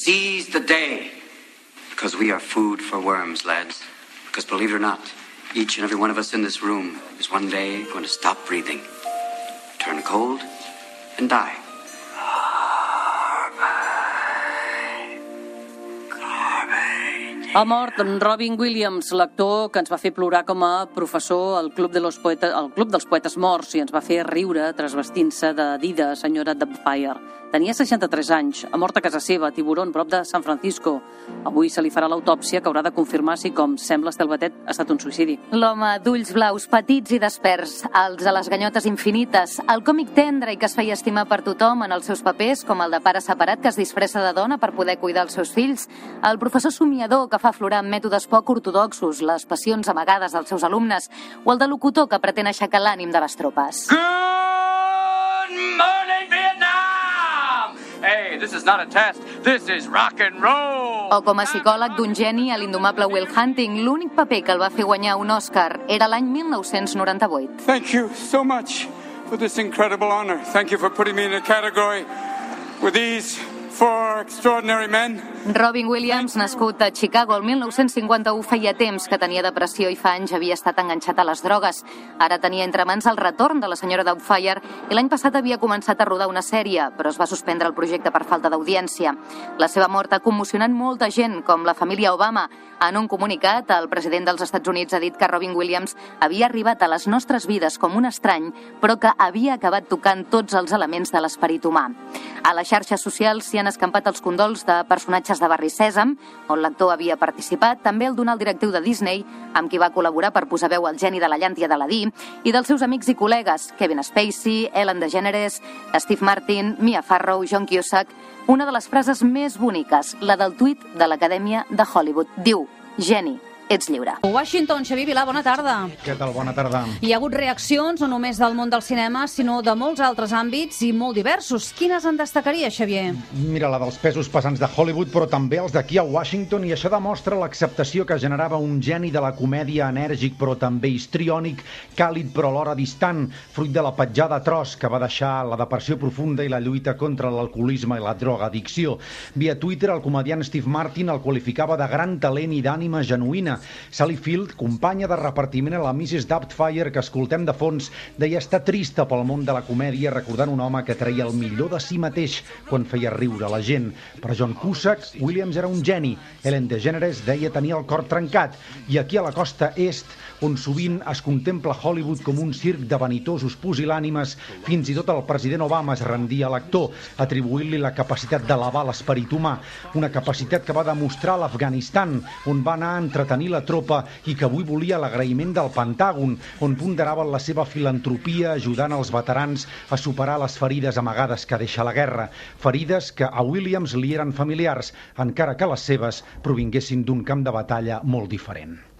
Seize the day. Because we are food for worms, lads. Because believe it or not, each and every one of us in this room is one day going to stop breathing, turn cold, and die. Ha mort Robin Williams, l'actor que ens va fer plorar com a professor al Club dels Poetes Morts i ens va fer riure trasvestint-se de Dida, senyora Doubtfire. Tenia 63 anys, ha mort a casa seva, a Tiburon, prop de San Francisco. Avui se li farà l'autòpsia que haurà de confirmar si, com sembla estar el batet, ha estat un suïcidi. L'home d'ulls blaus, petits i desperts, els de les ganyotes infinites, el còmic tendre i que es feia estimar per tothom en els seus papers, com el de pare separat que es disfressa de dona per poder cuidar els seus fills, el professor somiador que fa aflorar amb mètodes poc ortodoxos les passions amagades dels seus alumnes, o el de locutor que pretén aixecar l'ànim de les tropes. Good morning, Vietnam! Hey, this is not a test, this is rock and roll! O com a psicòleg d'un geni a l'indomable Will Hunting, l'únic paper que el va fer guanyar un Òscar era l'any 1998. Thank you so much for this incredible honor. Thank you for putting me in a category with these four extraordinary men. Robin Williams, nascut a Chicago el 1951, feia temps que tenia depressió i fa anys havia estat enganxat a les drogues. Ara tenia entre mans el retorn de la senyora Doubtfire i l'any passat havia començat a rodar una sèrie, però es va suspendre el projecte per falta d'audiència. La seva mort ha commocionat molta gent, com la família Obama. En un comunicat, el president dels Estats Units ha dit que Robin Williams havia arribat a les nostres vides com un estrany, però que havia acabat tocant tots els elements de l'esperit humà. A les xarxes socials s'hi han escampat els condols de personatges de Barri Sèsam, on l'actor havia participat, també el d'un alt directiu de Disney, amb qui va col·laborar per posar veu al geni de la llàntia d'Aladí, i dels seus amics i col·legues, Kevin Spacey, Ellen DeGeneres, Steve Martin, Mia Farrow, John Cusack. Una de les frases més boniques, la del tuit de l'Acadèmia de Hollywood. Diu: geni, ets lliure. Washington, Xavier Vilà, bona tarda. Què tal? Bona tarda. Hi ha hagut reaccions no només del món del cinema, sinó de molts altres àmbits i molt diversos. Quines en destacaria, Xavier? Mira, la dels pesos pesants de Hollywood, però també els d'aquí a Washington, i això demostra l'acceptació que generava un geni de la comèdia enèrgic, però també histriònic, càlid però alhora distant, fruit de la petjada atroç que va deixar la depressió profunda i la lluita contra l'alcoholisme i la drogadicció. Via Twitter, el comediant Steve Martin el qualificava de gran talent i d'ànima genuïna. Sally Field, companya de repartiment a la Mrs. Doubtfire, que escoltem de fons, deia estar trista pel món de la comèdia recordant un home que treia el millor de si mateix quan feia riure la gent. Per John Cusack, Williams era un geni. Ellen DeGeneres deia tenir el cor trencat. I aquí a la costa est, on sovint es contempla Hollywood com un circ de vanitosos pusil·lànimes, fins i tot el president Obama es rendia a l'actor, atribuint-li la capacitat d'elevar l'esperit humà, una capacitat que va demostrar a l'Afganistan, on va anar a entretenir la tropa i que avui volia l'agraïment del Pentàgon, on ponderaven la seva filantropia ajudant els veterans a superar les ferides amagades que deixa la guerra, ferides que a Williams li eren familiars, encara que les seves provinguessin d'un camp de batalla molt diferent.